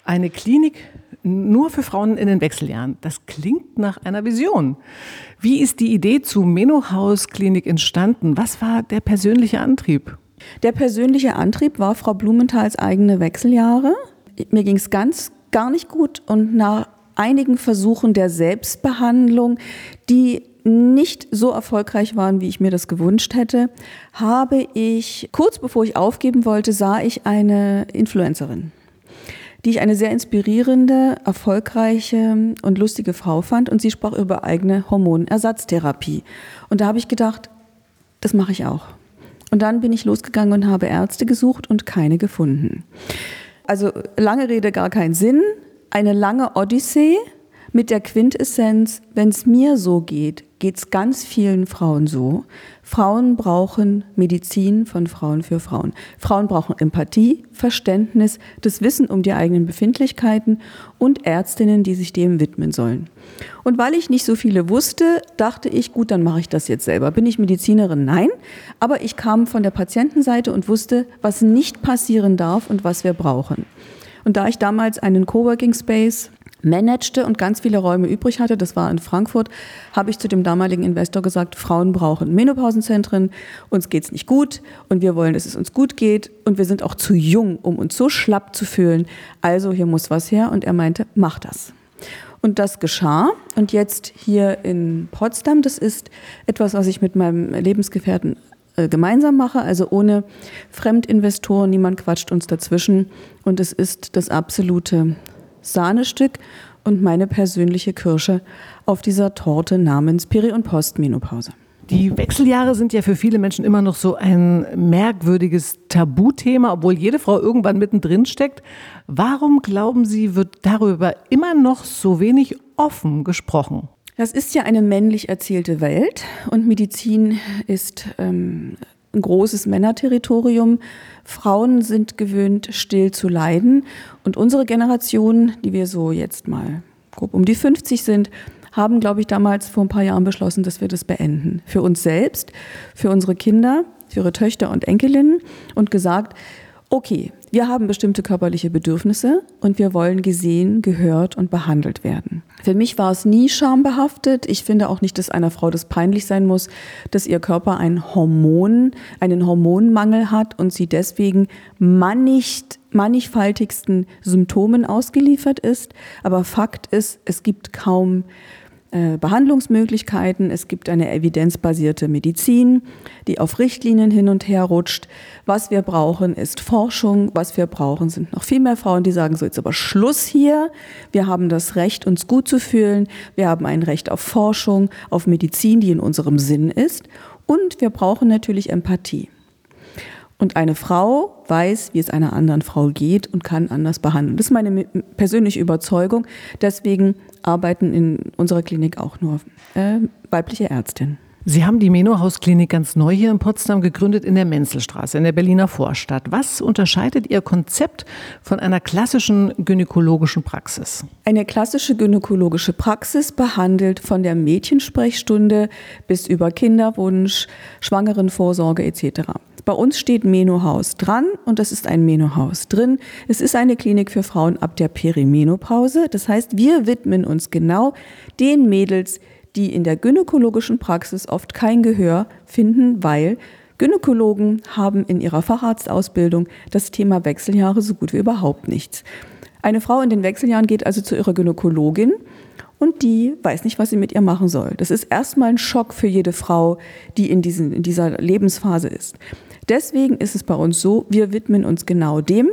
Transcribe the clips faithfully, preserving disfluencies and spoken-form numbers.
Eine Klinik nur für Frauen in den Wechseljahren. Das klingt nach einer Vision. Wie ist die Idee zu Menohaus Klinik entstanden? Was war der persönliche Antrieb? Der persönliche Antrieb war Frau Blumenthals eigene Wechseljahre. Mir ging es ganz gar nicht gut und nach einigen Versuchen der Selbstbehandlung, die nicht so erfolgreich waren, wie ich mir das gewünscht hätte, habe ich, kurz bevor ich aufgeben wollte, sah ich eine Influencerin, die ich eine sehr inspirierende, erfolgreiche und lustige Frau fand, und sie sprach über eigene Hormonersatztherapie. Und da habe ich gedacht, das mache ich auch. Und dann bin ich losgegangen und habe Ärzte gesucht und keine gefunden. Also lange Rede, gar keinen Sinn. Eine lange Odyssee mit der Quintessenz: wenn es mir so geht, geht es ganz vielen Frauen so. Frauen brauchen Medizin von Frauen für Frauen. Frauen brauchen Empathie, Verständnis, das Wissen um die eigenen Befindlichkeiten und Ärztinnen, die sich dem widmen sollen. Und weil ich nicht so viele wusste, dachte ich, gut, dann mache ich das jetzt selber. Bin ich Medizinerin? Nein. Aber ich kam von der Patientenseite und wusste, was nicht passieren darf und was wir brauchen. Und da ich damals einen Coworking Space managte und ganz viele Räume übrig hatte, das war in Frankfurt, habe ich zu dem damaligen Investor gesagt, Frauen brauchen Menopausenzentren, uns geht's nicht gut und wir wollen, dass es uns gut geht und wir sind auch zu jung, um uns so schlapp zu fühlen, also hier muss was her, und er meinte, mach das. Und das geschah, und jetzt hier in Potsdam, das ist etwas, was ich mit meinem Lebensgefährten äh, gemeinsam mache, also ohne Fremdinvestoren, niemand quatscht uns dazwischen, und es ist das absolute Sahnestück und meine persönliche Kirsche auf dieser Torte namens Peri- und Postmenopause. Die Wechseljahre sind ja für viele Menschen immer noch so ein merkwürdiges Tabuthema, obwohl jede Frau irgendwann mittendrin steckt. Warum, glauben Sie, wird darüber immer noch so wenig offen gesprochen? Das ist ja eine männlich erzählte Welt und Medizin ist ähm, ein großes Männerterritorium. Frauen sind gewöhnt, still zu leiden. Und unsere Generation, die wir so jetzt mal grob um die fünfzig sind, haben, glaube ich, damals vor ein paar Jahren beschlossen, dass wir das beenden. Für uns selbst, für unsere Kinder, für ihre Töchter und Enkelinnen, und gesagt, okay, wir haben bestimmte körperliche Bedürfnisse und wir wollen gesehen, gehört und behandelt werden. Für mich war es nie schambehaftet. Ich finde auch nicht, dass einer Frau das peinlich sein muss, dass ihr Körper ein Hormon, einen Hormonmangel hat und sie deswegen mannicht, mannigfaltigsten Symptomen ausgeliefert ist. Aber Fakt ist, es gibt kaum äh, Behandlungsmöglichkeiten. Es gibt eine evidenzbasierte Medizin, die auf Richtlinien hin und her rutscht. Was wir brauchen, ist Forschung. Was wir brauchen, sind noch viel mehr Frauen, die sagen, so jetzt aber Schluss hier. Wir haben das Recht, uns gut zu fühlen. Wir haben ein Recht auf Forschung, auf Medizin, die in unserem Sinn ist. Und wir brauchen natürlich Empathie. Und eine Frau weiß, wie es einer anderen Frau geht und kann anders behandeln. Das ist meine persönliche Überzeugung. Deswegen arbeiten in unserer Klinik auch nur äh, weibliche Ärztinnen. Sie haben die Menohaus-Klinik ganz neu hier in Potsdam gegründet, in der Menzelstraße, in der Berliner Vorstadt. Was unterscheidet Ihr Konzept von einer klassischen gynäkologischen Praxis? Eine klassische gynäkologische Praxis behandelt von der Mädchensprechstunde bis über Kinderwunsch, Schwangerenvorsorge et cetera. Bei uns steht Menohaus dran und das ist ein Menohaus drin. Es ist eine Klinik für Frauen ab der Perimenopause. Das heißt, wir widmen uns genau den Mädels, die in der gynäkologischen Praxis oft kein Gehör finden, weil Gynäkologen haben in ihrer Facharztausbildung das Thema Wechseljahre so gut wie überhaupt nichts. Eine Frau in den Wechseljahren geht also zu ihrer Gynäkologin und die weiß nicht, was sie mit ihr machen soll. Das ist erstmal ein Schock für jede Frau, die in, diesen, in dieser Lebensphase ist. Deswegen ist es bei uns so, wir widmen uns genau dem.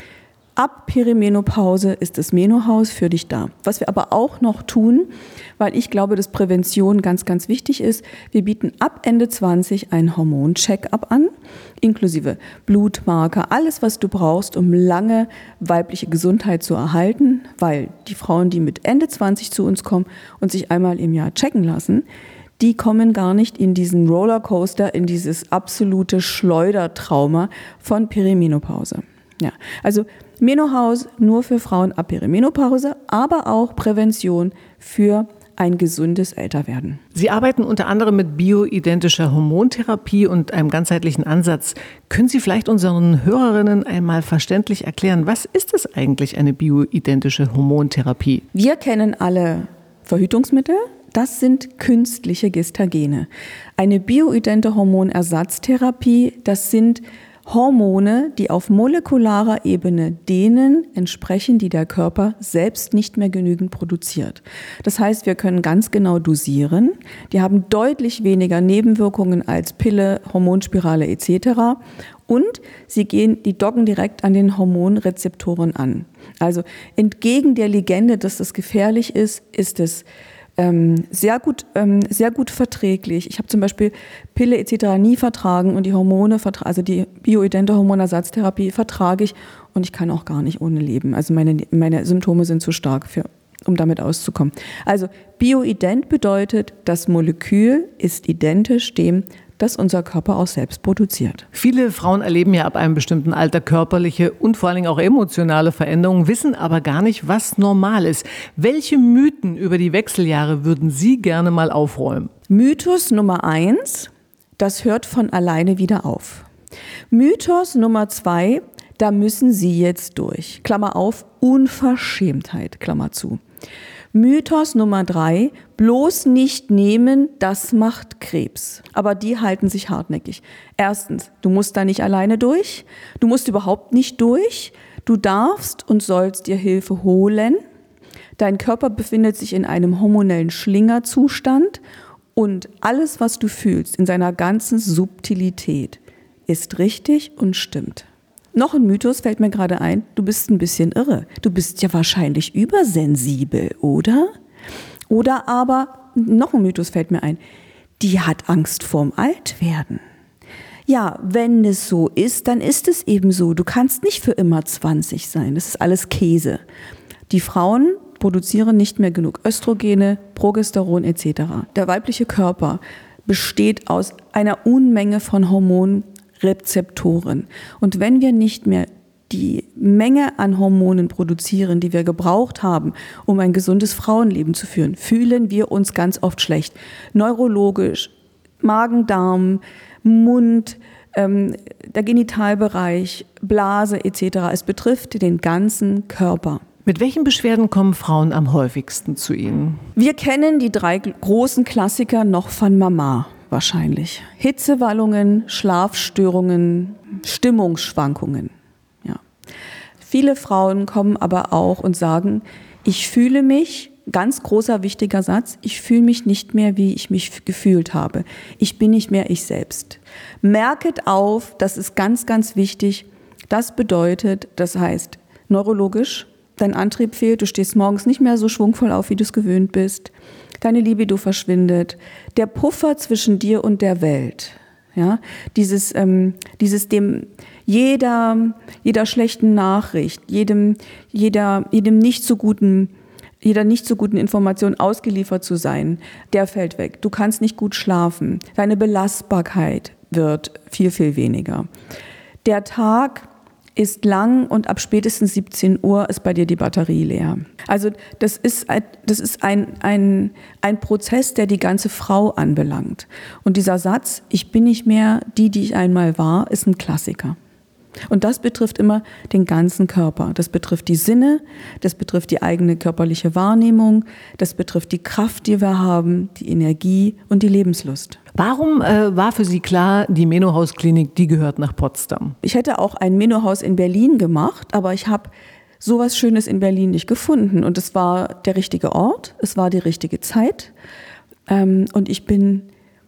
Ab Perimenopause ist das Menohaus für dich da. Was wir aber auch noch tun, weil ich glaube, dass Prävention ganz, ganz wichtig ist, wir bieten ab Ende zwanzig einen Hormon-Check-up an, inklusive Blutmarker, alles, was du brauchst, um lange weibliche Gesundheit zu erhalten, weil die Frauen, die mit Ende zwanzig zu uns kommen und sich einmal im Jahr checken lassen, die kommen gar nicht in diesen Rollercoaster, in dieses absolute Schleudertrauma von Perimenopause. Ja, also Menohaus nur für Frauen ab Perimenopause, aber auch Prävention für ein gesundes Älterwerden. Sie arbeiten unter anderem mit bioidentischer Hormontherapie und einem ganzheitlichen Ansatz. Können Sie vielleicht unseren Hörerinnen einmal verständlich erklären, was ist es eigentlich, eine bioidentische Hormontherapie? Wir kennen alle Verhütungsmittel. Das sind künstliche Gestagene. Eine bioidente Hormonersatztherapie, das sind Hormone, die auf molekularer Ebene denen entsprechen, die der Körper selbst nicht mehr genügend produziert. Das heißt, wir können ganz genau dosieren. Die haben deutlich weniger Nebenwirkungen als Pille, Hormonspirale et cetera. Und sie gehen, die docken direkt an den Hormonrezeptoren an. Also entgegen der Legende, dass das gefährlich ist, ist es Ähm, sehr gut, ähm, sehr gut verträglich. Ich habe zum Beispiel Pille et cetera nie vertragen und die Hormone, also die bioidente Hormonersatztherapie vertrage ich und ich kann auch gar nicht ohne leben. Also meine, meine Symptome sind zu stark, für, um damit auszukommen. Also bioident bedeutet, das Molekül ist identisch dem, das unser Körper auch selbst produziert. Viele Frauen erleben ja ab einem bestimmten Alter körperliche und vor allen Dingen auch emotionale Veränderungen, wissen aber gar nicht, was normal ist. Welche Mythen über die Wechseljahre würden Sie gerne mal aufräumen? Mythos Nummer eins, das hört von alleine wieder auf. Mythos Nummer zwei, da müssen Sie jetzt durch. Klammer auf, Unverschämtheit, Klammer zu. Mythos Nummer drei, bloß nicht nehmen, das macht Krebs. Aber die halten sich hartnäckig. Erstens, du musst da nicht alleine durch. Du musst überhaupt nicht durch. Du darfst und sollst dir Hilfe holen. Dein Körper befindet sich in einem hormonellen Schlingerzustand und alles, was du fühlst, in seiner ganzen Subtilität, ist richtig und stimmt. Noch ein Mythos fällt mir gerade ein, du bist ein bisschen irre. Du bist ja wahrscheinlich übersensibel, oder? Oder aber, noch ein Mythos fällt mir ein, die hat Angst vorm Altwerden. Ja, wenn es so ist, dann ist es eben so. Du kannst nicht für immer zwanzig sein, das ist alles Käse. Die Frauen produzieren nicht mehr genug Östrogene, Progesteron et cetera. Der weibliche Körper besteht aus einer Unmenge von Hormonen, Rezeptoren. Und wenn wir nicht mehr die Menge an Hormonen produzieren, die wir gebraucht haben, um ein gesundes Frauenleben zu führen, fühlen wir uns ganz oft schlecht. Neurologisch, Magen-Darm, Mund, ähm, der Genitalbereich, Blase et cetera. Es betrifft den ganzen Körper. Mit welchen Beschwerden kommen Frauen am häufigsten zu Ihnen? Wir kennen die drei großen Klassiker noch von Mama. Wahrscheinlich. Hitzewallungen, Schlafstörungen, Stimmungsschwankungen. Ja. Viele Frauen kommen aber auch und sagen, ich fühle mich, ganz großer wichtiger Satz, ich fühle mich nicht mehr, wie ich mich gefühlt habe. Ich bin nicht mehr ich selbst. Merket auf, das ist ganz, ganz wichtig. Das bedeutet, das heißt neurologisch, dein Antrieb fehlt, du stehst morgens nicht mehr so schwungvoll auf, wie du es gewöhnt bist. Deine Libido verschwindet. Der Puffer zwischen dir und der Welt. Ja, dieses, ähm, dieses dem jeder, jeder schlechten Nachricht, jedem, jeder, jedem nicht so guten, jeder nicht so guten Information ausgeliefert zu sein, der fällt weg. Du kannst nicht gut schlafen. Deine Belastbarkeit wird viel, viel weniger. Der Tag ist lang und ab spätestens siebzehn Uhr ist bei dir die Batterie leer. Also das ist, ein, das ist ein, ein, ein Prozess, der die ganze Frau anbelangt. Und dieser Satz, ich bin nicht mehr die, die ich einmal war, ist ein Klassiker. Und das betrifft immer den ganzen Körper. Das betrifft die Sinne, das betrifft die eigene körperliche Wahrnehmung, das betrifft die Kraft, die wir haben, die Energie und die Lebenslust. Warum äh, war für Sie klar, die Menohaus-Klinik, die gehört nach Potsdam? Ich hätte auch ein Menohaus in Berlin gemacht, aber ich habe sowas Schönes in Berlin nicht gefunden. Und es war der richtige Ort, es war die richtige Zeit. Ähm, und ich bin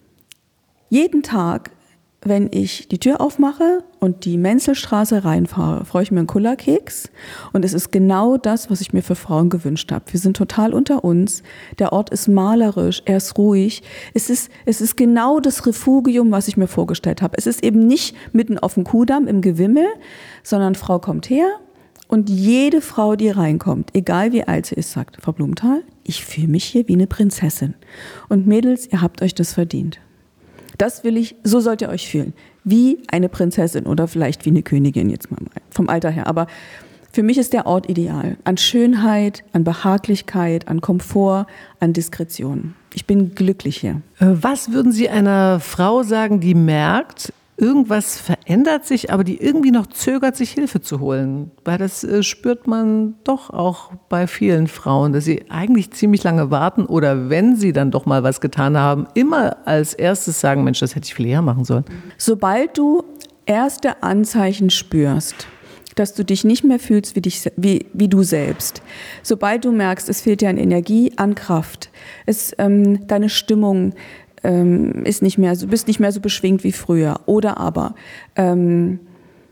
jeden Tag, wenn ich die Tür aufmache und die Menzelstraße reinfahre, freue ich mir einen Kullerkeks. Und es ist genau das, was ich mir für Frauen gewünscht habe. Wir sind total unter uns. Der Ort ist malerisch, er ist ruhig. Es ist, es ist genau das Refugium, was ich mir vorgestellt habe. Es ist eben nicht mitten auf dem Kuhdamm im Gewimmel, sondern Frau kommt her und jede Frau, die reinkommt, egal wie alt sie ist, sagt, Frau Blumenthal, ich fühle mich hier wie eine Prinzessin. Und Mädels, ihr habt euch das verdient. Das will ich, so sollt ihr euch fühlen. Wie eine Prinzessin oder vielleicht wie eine Königin, jetzt mal vom Alter her. Aber Für mich ist der Ort ideal. An Schönheit, an Behaglichkeit, an Komfort, an Diskretion. Ich bin glücklich hier. Was würden Sie einer Frau sagen, die merkt, irgendwas verändert sich, aber die irgendwie noch zögert, sich Hilfe zu holen? Weil das äh, spürt man doch auch bei vielen Frauen, dass sie eigentlich ziemlich lange warten oder wenn sie dann doch mal was getan haben, immer als erstes sagen, Mensch, das hätte ich viel eher machen sollen. Sobald du erste Anzeichen spürst, dass du dich nicht mehr fühlst wie, dich, wie, wie du selbst. Sobald du merkst, es fehlt dir an Energie, an Kraft, es, ähm, deine Stimmung ähm, ist nicht mehr, du bist nicht mehr so beschwingt wie früher. Oder aber ähm,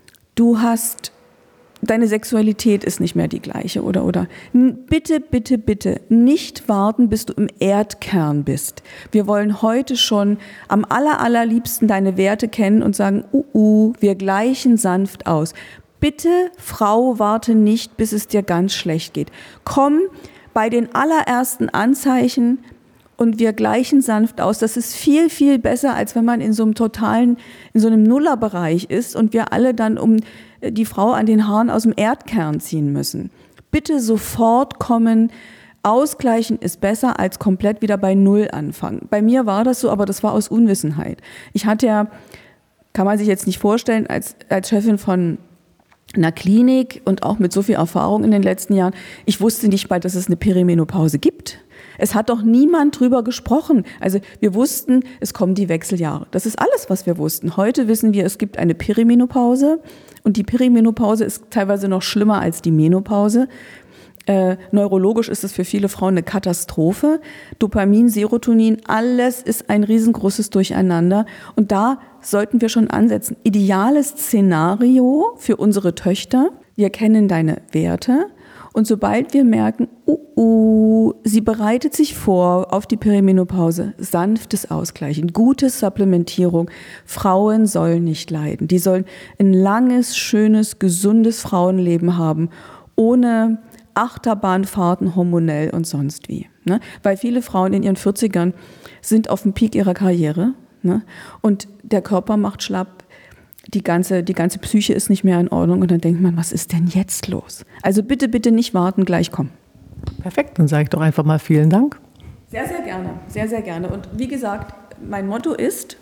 du hast, deine Sexualität ist nicht mehr die gleiche. Oder, oder. Bitte, bitte, bitte nicht warten, bis du im Erdkern bist. Wir wollen heute schon am aller, allerliebsten deine Werte kennen und sagen, uh, uh, wir gleichen sanft aus. Bitte, Frau, warte nicht, bis es dir ganz schlecht geht. Komm bei den allerersten Anzeichen und wir gleichen sanft aus. Das ist viel, viel besser, als wenn man in so einem totalen, in so einem Nullerbereich ist und wir alle dann um die Frau an den Haaren aus dem Erdkern ziehen müssen. Bitte sofort kommen. Ausgleichen ist besser, als komplett wieder bei Null anfangen. Bei mir war das so, aber das war aus Unwissenheit. Ich hatte ja, kann man sich jetzt nicht vorstellen, als, als Chefin von einer Klinik und auch mit so viel Erfahrung in den letzten Jahren, ich wusste nicht mal, dass es eine Perimenopause gibt. Es hat doch niemand drüber gesprochen. Also wir wussten, es kommen die Wechseljahre. Das ist alles, was wir wussten. Heute wissen wir, es gibt eine Perimenopause und die Perimenopause ist teilweise noch schlimmer als die Menopause. Äh, neurologisch ist es für viele Frauen eine Katastrophe. Dopamin, Serotonin, alles ist ein riesengroßes Durcheinander. Und da sollten wir schon ansetzen. Ideales Szenario für unsere Töchter. Wir kennen deine Werte. Und sobald wir merken, uh, uh, sie bereitet sich vor auf die Perimenopause, sanftes Ausgleichen, gute Supplementierung. Frauen sollen nicht leiden. Die sollen ein langes, schönes, gesundes Frauenleben haben, ohne Achterbahnfahrten hormonell und sonst wie. Ne? Weil viele Frauen in ihren vierzigern sind auf dem Peak ihrer Karriere, ne? Und der Körper macht schlapp, die ganze, die ganze Psyche ist nicht mehr in Ordnung und dann denkt man, was ist denn jetzt los? Also bitte, bitte nicht warten, gleich kommen. Perfekt, dann sage ich doch einfach mal vielen Dank. Sehr, sehr gerne, sehr, sehr gerne. Und wie gesagt, mein Motto ist,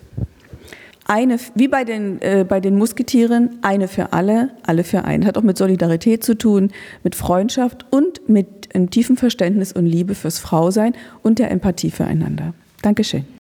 eine, wie bei den, äh, bei den Musketieren, eine für alle, alle für einen. Hat auch mit Solidarität zu tun, mit Freundschaft und mit einem tiefen Verständnis und Liebe fürs Frausein und der Empathie füreinander. Dankeschön.